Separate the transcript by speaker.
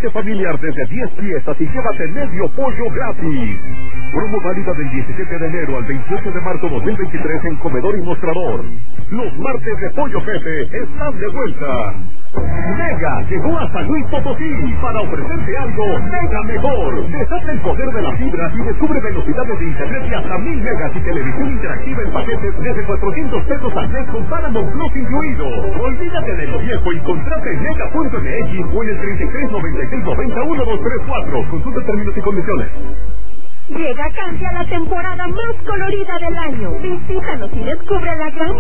Speaker 1: paquete familiar desde 10 piezas y llévate medio pollo gratis. Promo válida del 17 de enero al 28 de marzo 2023 en comedor y mostrador. Los martes de Pollo Pepe están de vuelta. Mega llegó a San Luis Potosí para ofrecerte algo mega mejor. Desata el poder de la fibra y descubre velocidades de internet de hasta 1000 megas y televisión interactiva en paquetes desde 400 pesos al mes con Paramount Plus incluido. Olvídate de lo viejo y contrata en mega.mx o en el 3396901234. Consulta términos y condiciones.
Speaker 2: Llega Cambia la temporada más colorida del año. Visítanos y descubre la gran